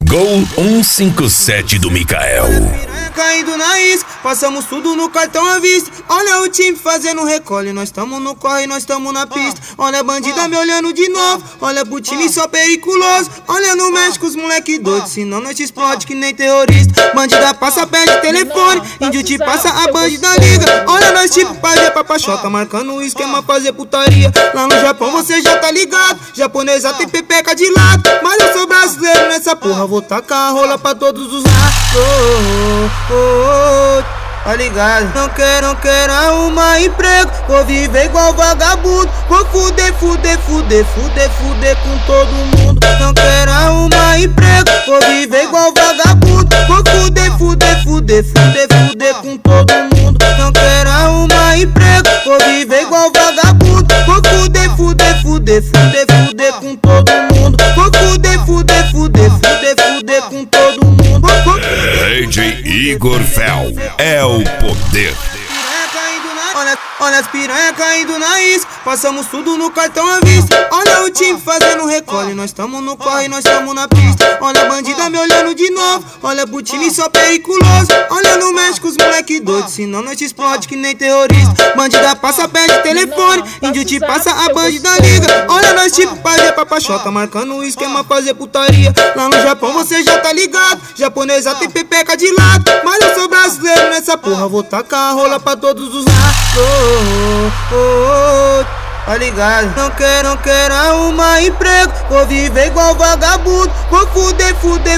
Gol 157 do Mikael. Caindo na isca, passamos tudo no cartão à vista. Olha o time fazendo recolhe, nós tamo no corre, nós tamo na pista. Olha a bandida me olhando de novo, olha pro time só periculoso. Olha no México os moleque doido, senão nós te explode que nem terrorista. Bandida passa, pede telefone, índio te passa, a bandida liga. Olha nós tipo pajé pra pachoca, marcando o esquema fazer putaria. Lá no Japão você já tá ligado, japonesa tem pepeca de lado. Mas eu sou brasileiro nessa porra, vou tacar a rola pra todos os lados. Tá ligado? Não quero arrumar emprego, vou viver igual vagabundo. Vou fuder com todo mundo. Não quero arrumar emprego, vou viver igual vagabundo. Vou fuder com todo mundo. Não quero arrumar emprego, vou viver igual vagabundo. Vou fuder com todo mundo. Vou fuder com todo mundo. DJ Igor Fel é o poder. Olha as piranha caindo na isca, passamos tudo no cartão à vista. Olha o time fazendo recolhe, nós tamo no corre, nós tamo na pista. Olha a bandida me olhando de novo, olha pro time só periculoso. Olha no México os moleque doido, senão nós te explode que nem terrorista. Bandida passa, pede telefone, índio te passa, a bandida liga. Olha nós tipo pajé pra pachoca, marcando o esquema fazer putaria. Lá no Japão você já tá ligado, japonesa tem pepeca de lado. Mas eu sou brasileiro nessa porra, vou tacar a rola pra todos os lados. Tá ligado? Não quero arrumar emprego, vou viver igual vagabundo. Vou fuder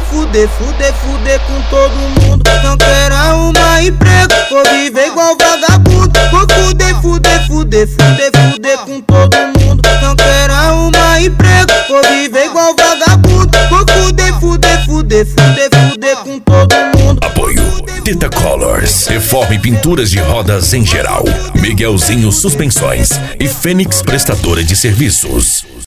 com todo mundo. Não quero arrumar emprego, vou viver igual vagabundo. Vou fuder com todo mundo. Não quero arrumar emprego, vou viver igual vagabundo. Vou fuder com todo mundo. Apoio Tita Colors, reforma e pinturas de rodas em geral. Miguelzinho Suspensões e Fênix Prestadora de Serviços.